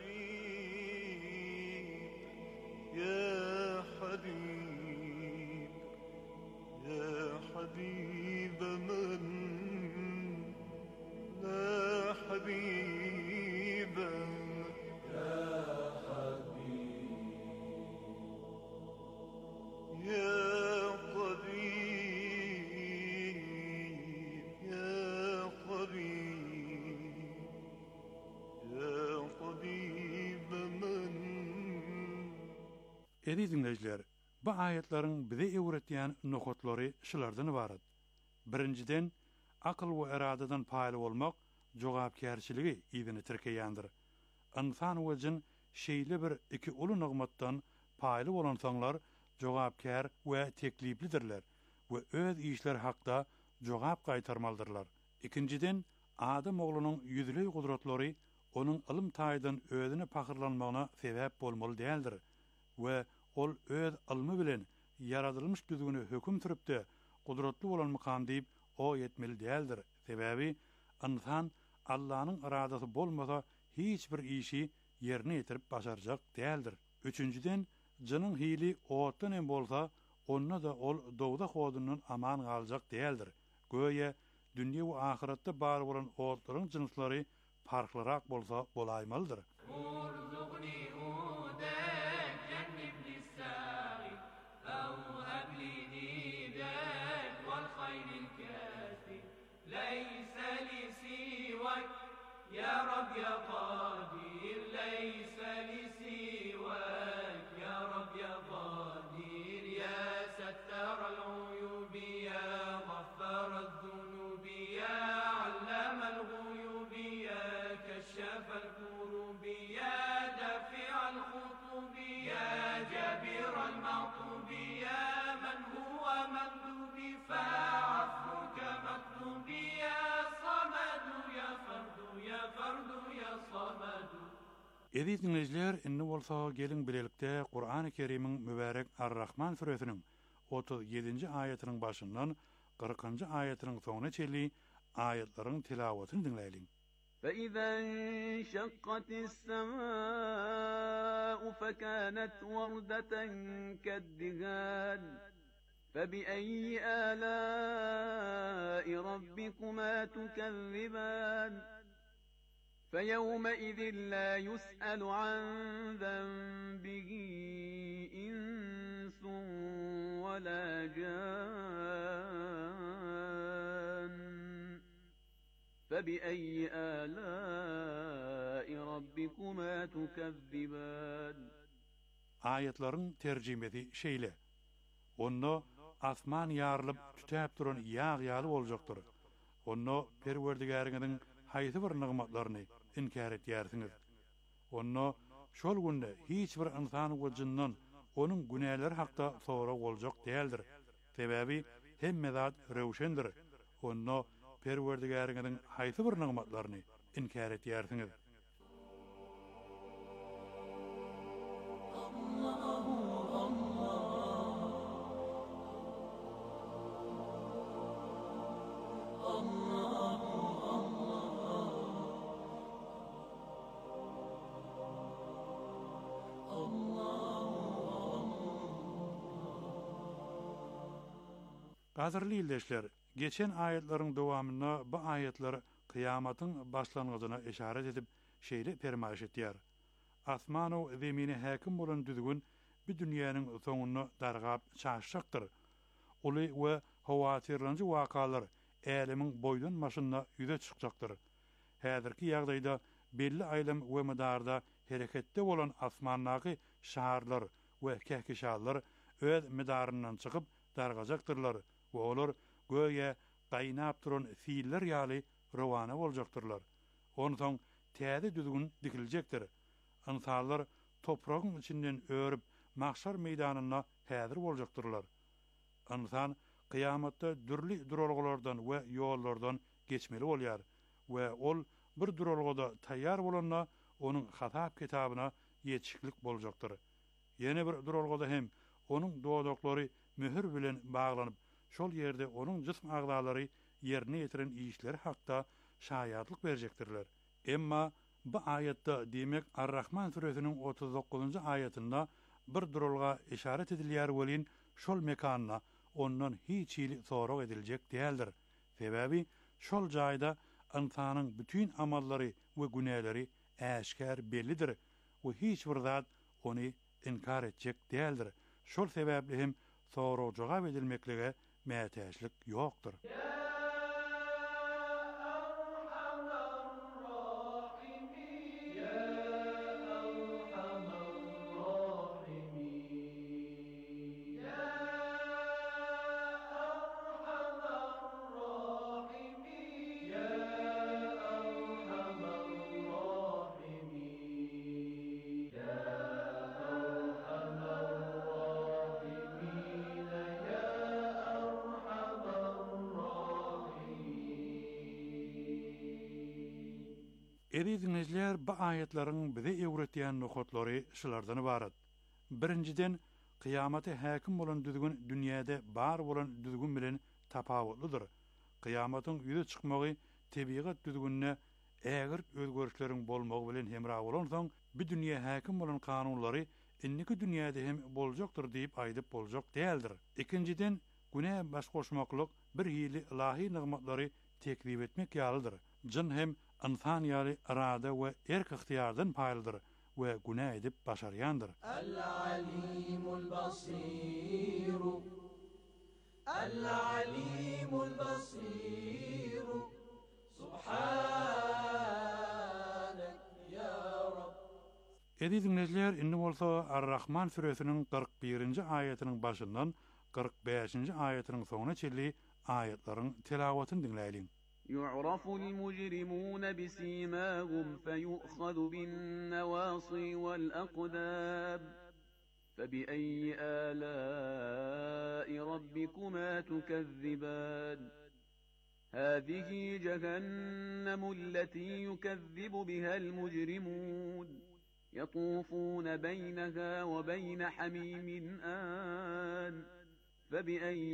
Habib, ya Habib, ya Habib man, la Habib, ya Habib. Edi dinleyijiler, bu ayetlerin bize öwretýän nokatlary şulardan ibaret. Birinciden, akıl we iradadan paýly bolmak jogapkärçiligi ýygyny tirkeýändir. Insan wejin şeýle bir iki uly nygmatdan paýly bolan soňlar jogapkär we tekliplidirler we öz işler hakda jogap gaýtarmalydyrlar. İkinciden, adam oglunyň ýüzlüý gudratlary onuň ilim taýdan özüne pahyrlanmagyna sebäp bolmaly däldir we ol öz ilmi bilen yaradylmış düzgüni höküm türüpde gudratly bolan mykam diýip o yetmeli däldir. Sebäbi insan Allah'ın iradesi bolmasa hiç bir işi yerine yetirip başaracak däldir. Üçüncüden, jynyň hili otdan em bolsa, onna da ol dowda hodundan aman galjak däldir. Göýe dünýä we ahiretde bar bolan otlaryň jynslary farklyrak bolsa bolaýmalydyr. يا رب يا قادر ليس لي سواك يا رب يا قادر يا ستار العيوب يا غفار الذنوب يا علام الغيوب يا كشاف الكروب يا دافع الخطوب يا جابر المعطوب يا من هو مندوب فعفوك مطلوب يا صمد يا فرد يا فرد يا صمد. Edi dinleyijiler, inni bolsa gelin bilelikde Kur'an-ı Kerim'in mübarek Ar-Rahman suresinin otuz yedinci ayetinin başından kırkıncı ayetinin sonuna çeli ayetlerin tilavetini dinleyelim. فإذا انشقت السماء فكانت وردة كالدهان فبأي آلاء ربكما تكذبان فيومئذ لا يسأل عن ذنبه إنس ولا جان فبأي آلاء ربكما تكذبان. Ayetlerin tercümesi şeýle. Onu asman yarılıp tütäp duran ýağ ýaly boljakdyr. Onu Perwerdigäriňiň haýsy bir nygmatlaryny inkar etýärsiňiz. Onu şol günde hiç bir insan we jyndan onuň günäleri hakda sorak boljak däldir. Sebäbi hemme zat rewşendir. Onu Perwerdigäriňiň haýsy bir nygmatlaryny inkar etýärsiňiz. Gazırly ýyldaşlar, geçen ayetlerin dowamyna bu ayetler kıyamatyň başlangyjyna işaret edip şeýle permaýş etýär. Asmanu zemini häkim bolan düzgün bir dünýäniň soňuny dargap çaşjakdyr. Uly we howatyrlanjy wakalar elimiň boýdan maşyna ýüze çykjakdyr. Häzirki ýagdaýda belli aýlam we medarda hereketde bolan asmannaky şaharlar we kähkeşallar öz medaryndan çykyp dargajaktyrlar. We olar göýe gaýnap duran fiiller ýaly rowana boljaktyrlar. Onsoň täze düzgün dikiljekdir. Insanlar topragyň içinden örüp mahşar meýdanyna häzir boljaktyrlar. Insan kıyamatda dürli duralgylardan we ýollardan geçmeli bolýar we ol bir duralgyda taýýar bolanna onuň hasap kitabyna ýetişiklik boljakdyr. Ýene bir duralgyda hem onuň dowadoklary möhür bilen baglanyp şol ýerde onuň jism agdalary ýerine ýetiren işleri hakda şaýatlyk berjekdirler. Emma bu ayetde demek Ar-Rahman suresinin otuz dokuzuncu ayetinde bir durulga işaret edilýär bolýan şol mekanyna ondan hiç ýyl sorak ediljek däldir. Sebäbi şol jaýda insanyň bütün amallary we günäleri äşkär bellidir we hiç bir zat ony inkar etjek däldir. Şol sebäpli hem sorak jogap edilmeklige mätäçlik ýokdur. Edi dinleyiciler, bu ayetlerin bize öğretiyen nokotları şulardan ibaret. Birinciden, kıyameti hakim olan düzgün dünyada bar olan düzgün bilen tapavutludur. Kıyametin yüze çıkmağı tabiat düzgünne ägir özgörüşlerin bolmagy bilen hemra bolan soň bir dünýä häkim bolan kanunlary inniki dünýäde hem boljakdyr diýip aýdyp boljak däldir. Ikinciden, günä baş goşmaklyk bir hili ilahi nigmatlary tekzip etmek ýalydyr. Jin hem insan ýaly irada we erk ihtiýardan paýlydyr we günä edip başarýandyr. Al-alimul basir Al-alimul basir Subhanak ya Rab. Edi dinleyijiler, indi bolsa Ar-Rahman suresiniň kırk birinji ayetiniň başyndan kırk beşinji ayetiniň soňuna çelli ayetlaryň tilawatyny dinläýin. يعرف المجرمون بسيماهم فيؤخذ بالنواصي والأقدام فبأي آلاء ربكما تكذبان هذه جهنم التي يكذب بها المجرمون يطوفون بينها وبين حميم آن فبأي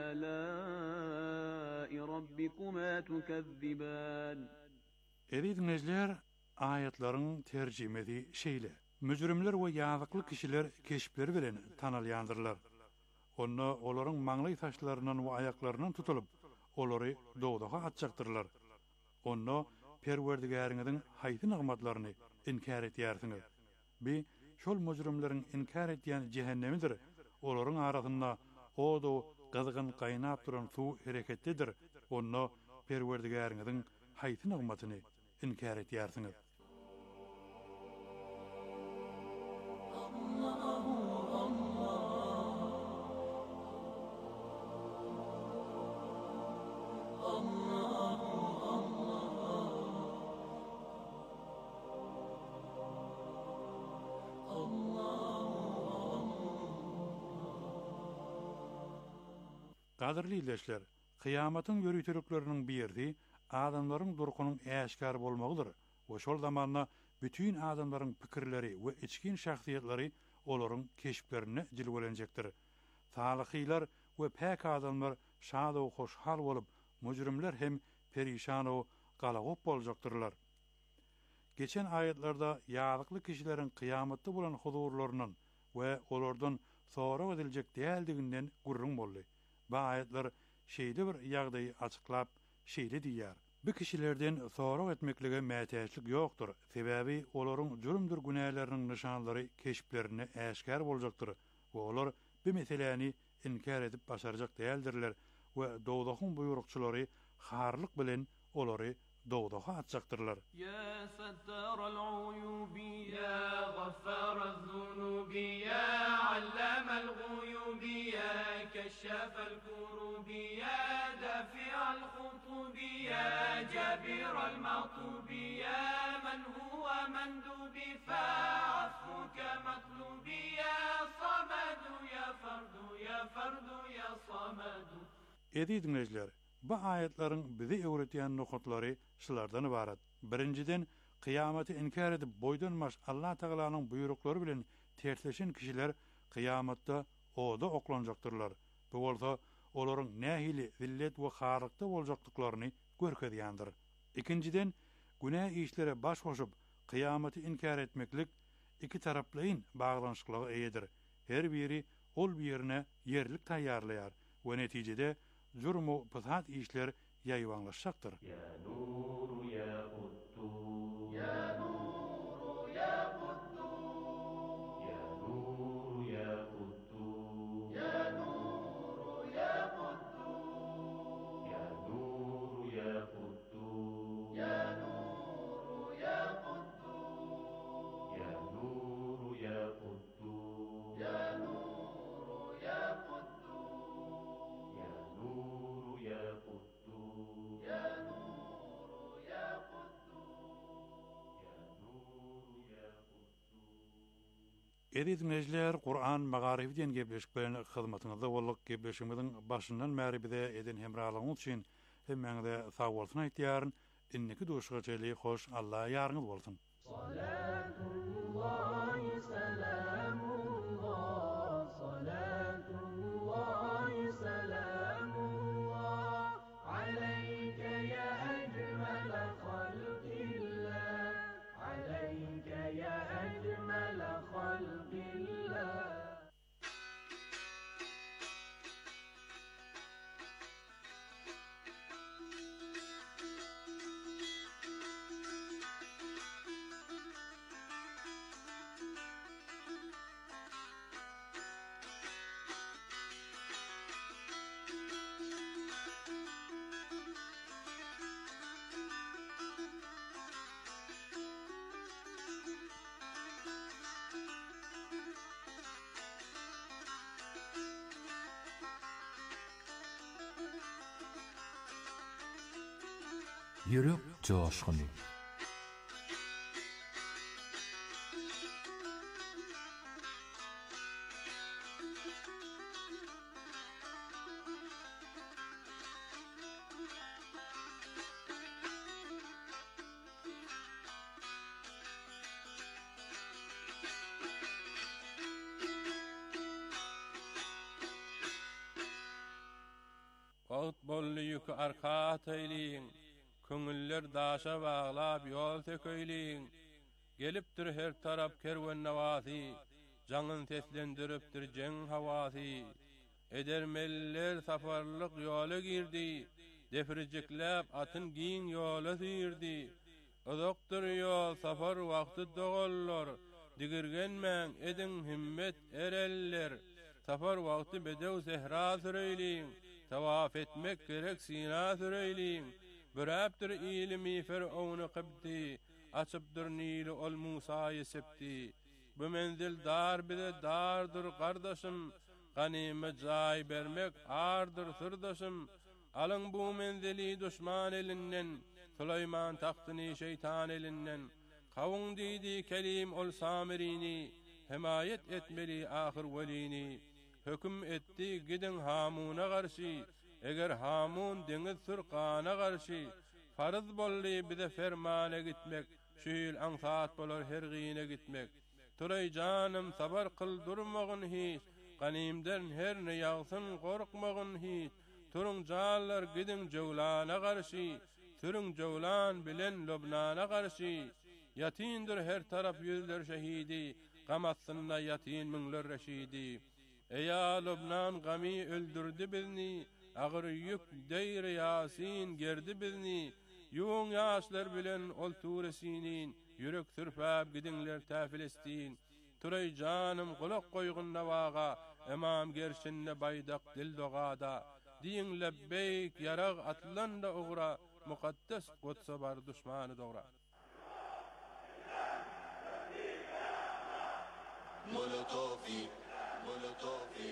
آلاء ربكما تكذبان. Edi dinleyijiler, ayetlaryň terjimesi şeýle. Mücrimler we ýazykly kişiler keşipleri bilen tanalýandyrlar. Onda olaryň maňly taşlaryndan we aýaklarynyň tutulup, olary dogdaga atjaktyrlar. Onda Perwerdigäriňiň haýsy nigmatlaryny inkar etýärsiňiz. Bi şol mücrimleriň inkar etýän cehennemidir. Olaryň arasynda odo gazgyn gaýnap duran suw hereketlidir. Onda Perwerdigäriňiň haýsy nigmatyny inkar etýärsiňiz. Qadirli izleşler, kıyamatyň ýörütürükleriniň birdi adamlaryň durkunyň äşkar bolmagydyr. We şol zamanna bütün adamlaryň pikirleri we içkin şahsiýetleri olaryň keşiplerini jilwelenjekdir. Salyhylar we päk adamlar şad we hoşhal bolup, mücrimler hem perişan we galagop boljaktyrlar. Geçen ayetlerde ýazykly kişileriň kıyamatda bolan huzurlarynyň we olardan sonra ediljek däldiginden gurrun boldy. Bu ayetler şeýle bir ýagdaýy açyklap şeýle diýär. Bu kişilerden sorag etmeklige mätäçlik ýokdur. Sebäbi olaryň jürümdir günäleriniň nişanlary keşiplerini äşkar boljakdyr. We olar bu meseleni inkar edip başarjak däldirler we dogdagyň buyrukçylary harlyk bilen olary dogdaga atjaktyrlar. Ya sattaral uyubi ya gaffaraz zunubi ya allamal ghuyubi ya kashafal kurubi ya dafi'al khutubi ya jabiral matubi ya man huwa mandubi fa'afuka matlubi ya samadu ya fardu ya fardu ya samadu. Edi dinleyijiler, bu ayetlerin bize öğretiyen nokutlary şulardan ibaret. Birinciden, kıyameti inkar edip boydanmaş Allah Teala'nın buyruklary bilen tersleşen kişiler kıyamatda oda oklanjaktyrlar. Bu bolsa olaryň nähili zillet we harykda boljakdyklaryny görkezýändir. Ikinciden, günah işlere baş goşup kıyameti inkar etmeklik iki taraplyň baglanyşyklagy eýedir. Her biri ol birine yerlik taýýarlaýar we netijede jurmu pysat işler ýaýwanlaşjakdyr. Ya nuru ya quttu ya nuru ya quttu ya nuru ya quttu ya nuru ya quttu ya nuru ya quttu ya nuru ya quttu ya nuru ya quttu ya nuru ya quttu ya nuru ya quttu ya nuru ya quttu ya nuru ya quttu. Edi dinleyijiler, Qur'an magarifi diýen gepleşik bilen hyzmatyňyzda bolduk. Gepleşigimiziň başyndan bäri bize eden hemralygyňyz üçin hemmeňize sag bolsun aýtýaryn. inniki duşgaçyly hoş Allah ýarňyz bolsun. Salatullahi selamullah, salatullahi selamullah, aleyke ya ecmel halqillah, aleyke ya ecmel halqillah. Yürek coşkuny. Wagt bolly ýüki arka taýlyň, köňüller daşa baglap ýol teköýliň. Gelipdir her tarap kerwen nawasy, jaňyn seslendiripdir jeň hawasy. Edermeller safarlyk ýola girdi, defirjikläp atyn giň ýola syrdy. Uzakdyr ýol safar wagty dogollar, digirgenmäň edin himmet ereller. Safar wagty bedew zehra süreýliň, tawaf etmek gerek Sina süreýliň. Büräpdir ilmi Fir'aunu qibdi, açıpdır Nil ol Musa'yı septi. Bu menzil dar bile dardır kardeşim, ganime cay bermek ardır sırdaşım. Alın bu menzili düşman elinden, Süleyman tahtını şeytan elinden. Kavun didi kelim ol Samirini, himayet etmeli ahir velini. Hüküm etti gidin Hamun'a karşı, eger Hamun deniz sırqana karşı, farız bolly bize fermana gitmek, şüýül ansat bolar her gyna gitmek. Turay canım sabar kıl durmagyn hiç, ganimden her ne ýagsyn gorkmagyn hiç. Turun jallar gidin jowlana karşı, turun jowlan bilen Lubnana karşı. Yatindir her taraf yüzler şehidi, gamatsynda yatin müňler reşidi. Eya Lubnan gami öldürdü bizni, ağır yük deyr Yasin gerdi bizni. Yuň ýaşlar bilen ol turesinin, yürek sürpäp gidinler ta Filistin. Turay canım kulak koygun nawaga, emam gerşinne baydak dil dogada. Diýin lebbeyk yarag atlanda ugra, mukaddes Quds'a bar düşmany dogra. Molotovi, Molotovi,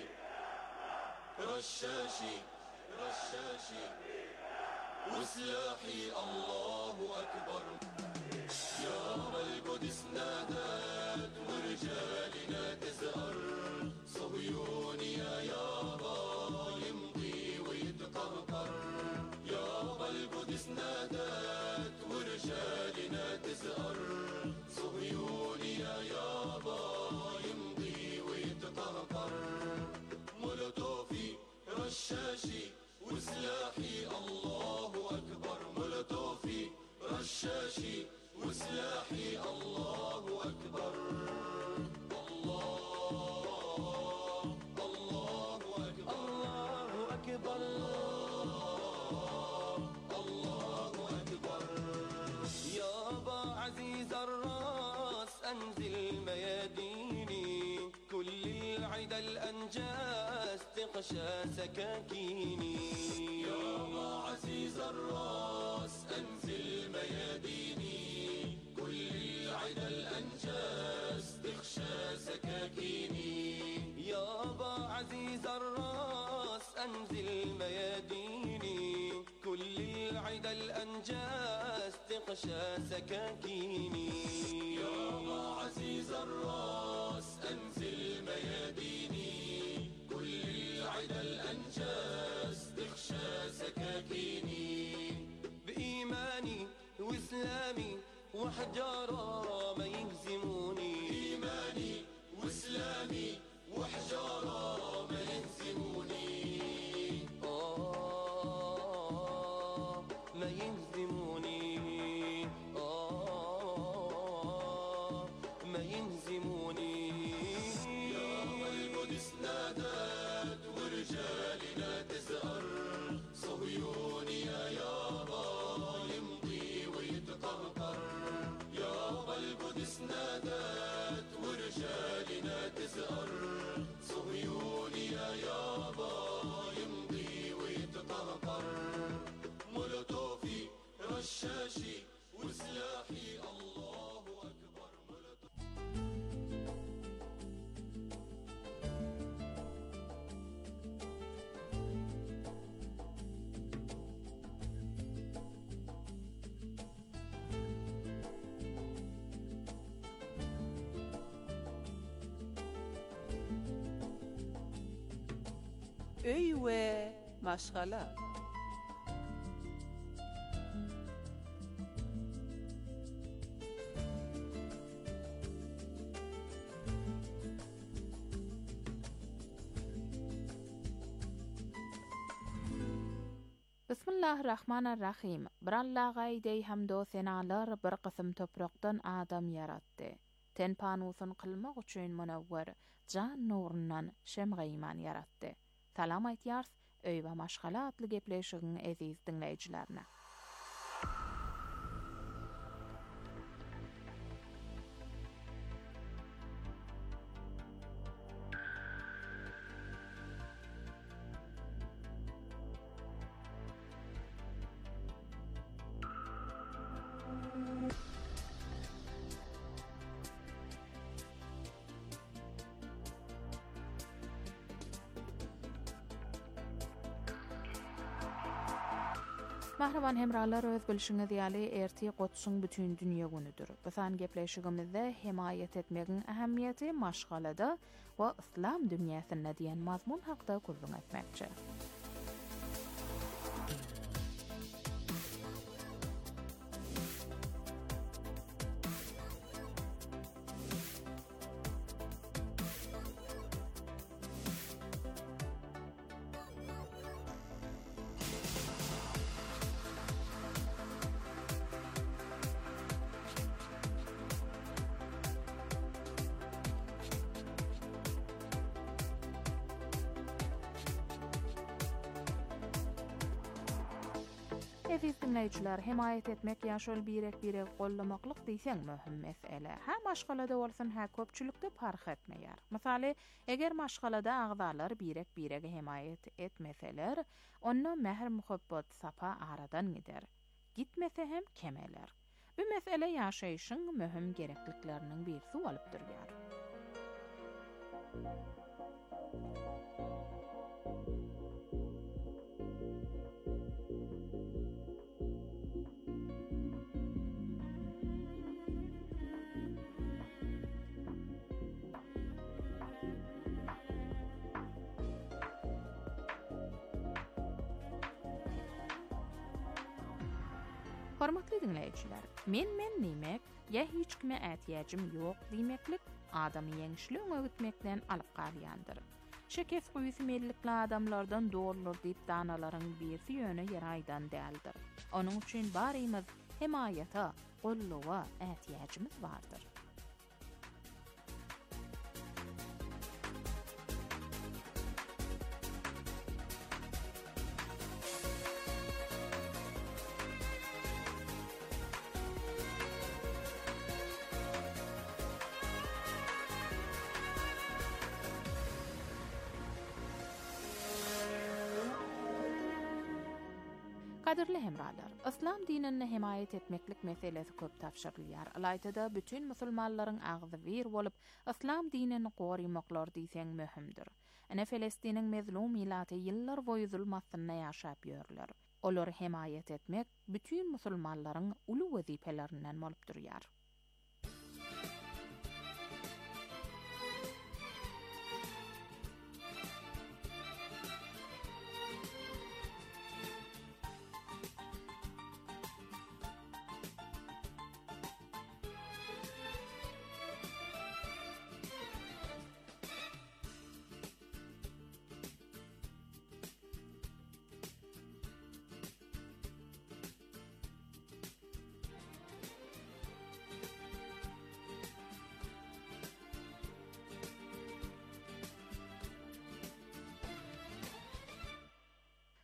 رشاشي رشاشي وسلاحي الله أكبر يا القدس نادت ورجالنا تزهر صهيوني يا يابا يمضي ويتقهقر يا القدس نادت ورجالنا تزهر صهيوني يا يابا يمضي ويتقهقر مولوتوفي رشاشي وسلاحي الله أكبر مولوتوفي رشاشي وسلاحي الله أكبر الله الله أكبر الله أكبر الله أكبر يابا عزيز الراس أنزل مياديني كل العدا الأنجاز تغشى سكاكيني يابا عزيز الراس أنزل مياديني كل العدا الأنجاز تغشى سكاكيني يابا عزيز الراس أنزل مياديني كل العدا الأنجاز تغشى سكاكيني يابا عزيز الراس أنزل مياديني كل العدا الأنجاز تغشى سكاكيني بإيماني وحجارة ما يهزموني إيماني وإسلامي وحجارة ما يهزموني آه ما يهزموني آه ما يهزموني يا والقدس نادت ورجالنا تزهر صهيوني يا يابا يمضي ويتطهر يابا القدس نادت ورجالنا تزهر صهيوني يا يابا يمضي ويتطهر مولوتوفي رشاشي وسلاحي الله أكبر Öy we maşgala. Bismillahirrahmanirrahim. Bir Allah'a dey hamdo senalar bir qism topraqdan adam yaratdy. Ten panusun qılmak üçin munawwir can nurundan şemgayman yaratdy. Salam aytyars, öy we maşgala atly gepleşigiň eziz dinleýijilerine. Mahraman hemralar öz bilşiňiz ýaly erti Gotsuň bütün dünýä günüdür. Bu san gepleşigimizde himayet etmegiň ähemmiýeti maşgalada we islam dünýäsinde diýen mazmun hakda gurrun etmekçi. Eziz dinleyijiler, himayet etmek ýaşol birek birek gollamaklyk diýseň möhüm mesele. Ha maşgalada bolsun, ha köpçülükde fark etmeýär. Misaly, eger maşgalada agzalar birek birege himayet etmeseler, onda mehr muhabbat sapa aradan gider. Gitmese hem kemeler. Bu mesele ýaşaýyşyň möhüm gereklikleriniň birisi bolup durýar. Hormatly dinleýijiler, men men diýmek, ýa hiç kime ätýäjim ýok diýmeklik adamy ýeňişli öňütmekden alyp galýandyr. Şekes guýsy mellikli adamlardan doğrulur diýip danalaryň birsi ýöne ýaraýdan däldir. Onuň üçin barymyz himayata, golluwa ätýäjimiz bardyr. Kadirli hemralar, İslam dinini himayet etmeklik meselesi köp tapşyrylýar. Alaytada bütün musulmanlaryň agzy bir bolup, İslam dinini gorymaklar diýseň möhümdir. Ene Filistiniň mezlum millaty ýyllar boýy zulmatynda ýaşap ýörler. Olar himayet etmek bütün musulmanlaryň uly wezipelerinden bolup durýar.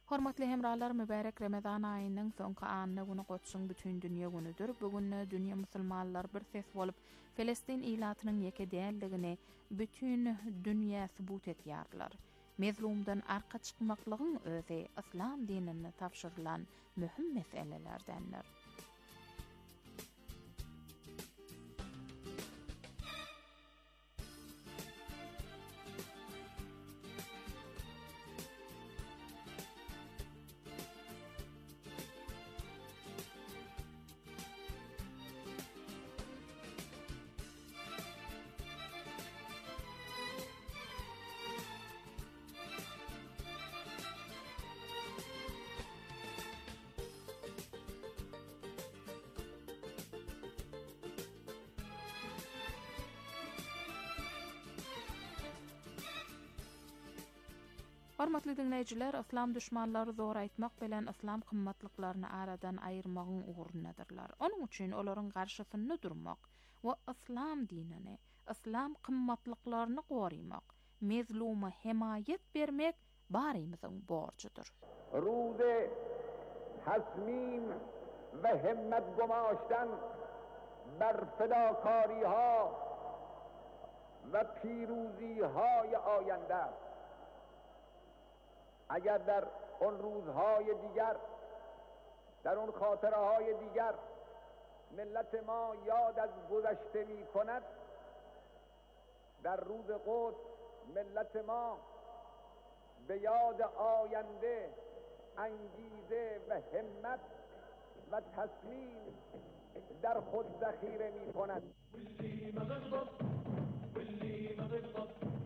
Hormatly hemralar, mübarek Ramazan ayının soňky anyny güni gotşuň bütün dünýä günüdür. Bugün dünýä musulmanlar bir ses bolup Filistin ilatynyň ýeke däldigini bütün dünýä subut etýärler. Mezlumdan arka çykmaklygyň özi islam dinini tapşyrylan mühim meselelerdendir. Hormatly dinleyijiler, islam düşmanlary zor aýtmak bilen islam kymmatlyklaryny aradan aýyrmagyň ugrunadyrlar. Onuň üçin olaryň garşysynda durmak we islam dinini, islam kymmatlyklaryny gorymak, mezluma himayet bermek barymyzyň borçydyr. Rude tasmim ve himmet gomaşdan ber fedakariha ve piruzihay ayende. اگر در اون روزهای دیگر در اون خاطرهای دیگر ملت ما یاد از گذشته می کند، در روز قدس ملت ما به یاد آینده انگیزه و همت و تصمیم در خود ذخیره می کند. واللي ما بغضب واللي ما بغضب